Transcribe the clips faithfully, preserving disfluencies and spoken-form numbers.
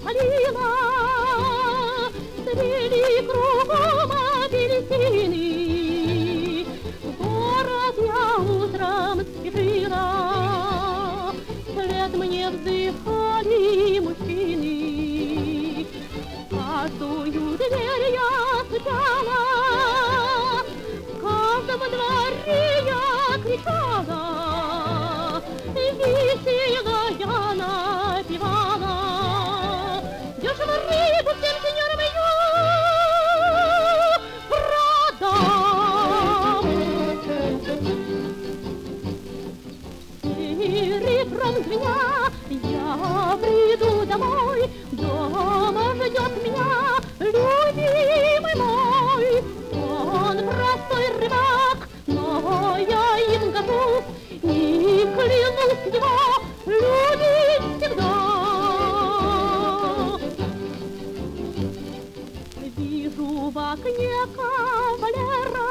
полила, цвели кругом апельсины. В город я утром спешила, вслед мне вздыхали мужчины. Каждую дверь я стучала, в каждом дворе я кричала, весело я напевала. Дешево рыбу всем сеньорам ее продам. Серебром звеня я приду домой, дома ждет меня любимый мой. Он простой рыбак, но я им горжусь и клянусь его любить всегда. Вижу в окне кавалера,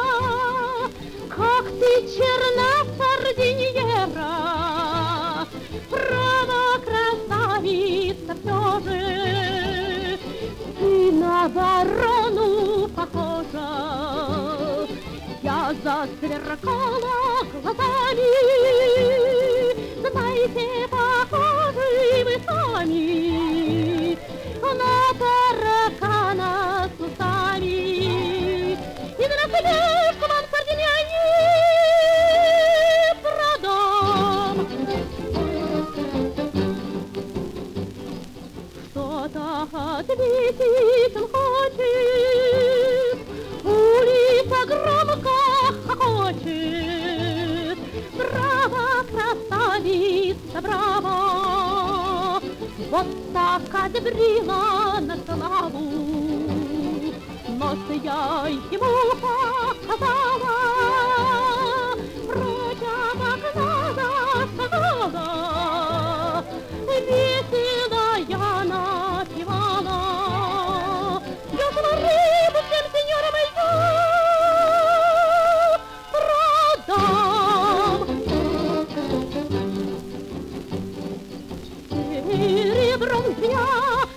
как ты черна сардиньера. Право, красавица, все же ты на ворону похожа. Я засверкала глазами, знаете, похожи вы сами на таракана с усами. И на насмешку вам сардинья не продам. Что-то ответить он хочет, улица громко хохочет. Браво, красавица, браво! Вот так отбрила на славу. Нос я ему показала, прочь от окна зашагала. Весело я напевала. Дешево рыбу всем сеньорам ее продам. Серебром звеня